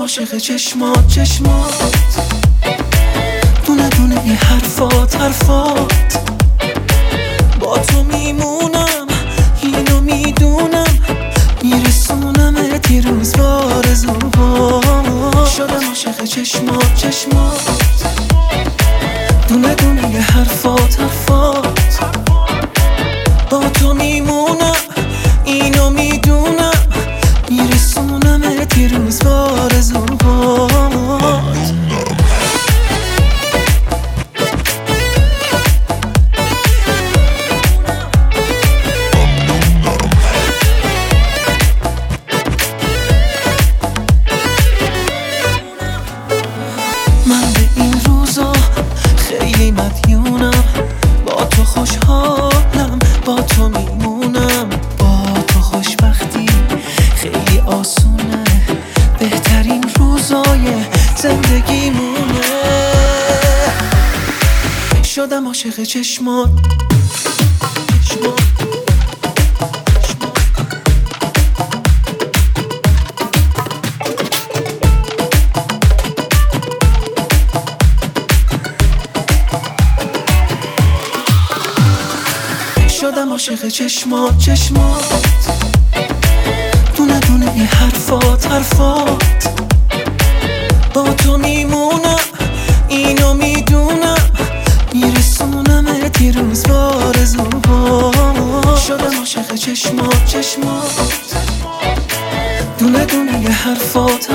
عاشق چشمات دونه دونه ای حرفات با تو میمونم، اینو میدونم، میرسونمت یه روز بارزوها. شدم عاشق چشمات دونه دونه ی حرفات با تو میمونم، اینو میدونم، میرسونمت یه روز بارزوهات. من به این روزا خیلی مدیونم، با تو خوشحالم، با تو میمونم، با تو خوشبختی خیلی آسونه، بهترین روزای زندگیمونه. شدم عاشق چشمات شدم عاشق چشمات دونه دونه ی حرفات با تو میمونم، اینو میدونم، میرسونمت یه روز بارزوها. شدم عاشق چشمات دونه دونه ی حرفات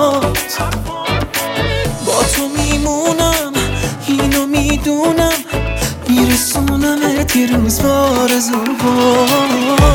با تو میمونم، اینو میدونم، میرسونمت یه روز بارزوها.